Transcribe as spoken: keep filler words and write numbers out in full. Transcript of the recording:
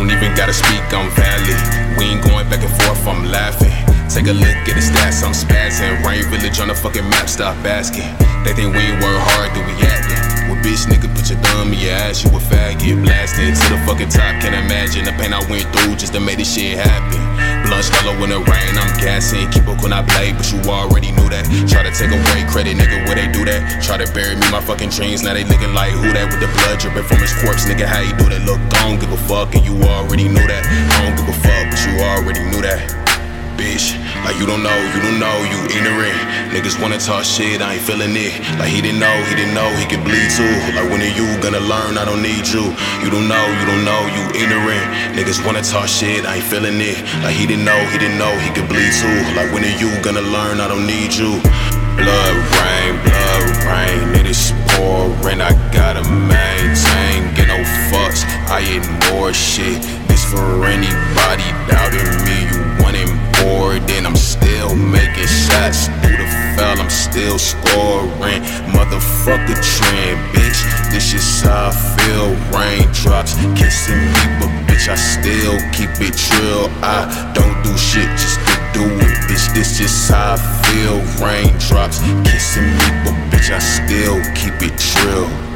don't even gotta speak, I'm valid. We ain't going back and forth, I'm laughing. Take a look at the stats, I'm spazzing. Rain Village on the fucking map, stop asking. They think we ain't work hard, do we acting? Well, bitch, nigga, put your thumb in your ass, you a faggot. Blasting to the fucking top, can't imagine the pain I went through just to make this shit happen. Blunt swallow in the rain, I'm gassing. Keep up when I play, but you already knew that. Try to take away credit, nigga, where they do that? Try to bury me, my fucking dreams, now they looking like who that? With the blood dripping from his corpse, nigga, how you do that? Look, I don't give a fuck, and you already knew that. I don't give a fuck, but you already knew that. Bitch, like you don't know, you don't know, you ignorant. Niggas wanna talk shit, I ain't feeling it. Like he didn't know, he didn't know, he could bleed too. Like when are you gonna learn, I don't need you. You don't know, you don't know, you ignorant. Niggas wanna talk shit, I ain't feeling it. Like he didn't know, he didn't know, he could bleed too. Like when are you gonna learn, I don't need you. Blood rain, blood rain, it is pouring, I gotta maintain. Get no fucks, I ignore shit. This for anybody doubting me, you wanting more. Then I'm still making shots through the foul, I'm still scoring. Motherfucker trend, bitch, this is how I feel. Raindrops kissing me, but bitch, I still keep it trill. I don't do shit just to do it, bitch, this is how I feel. Raindrops kissing me, but bitch, I still keep it trill.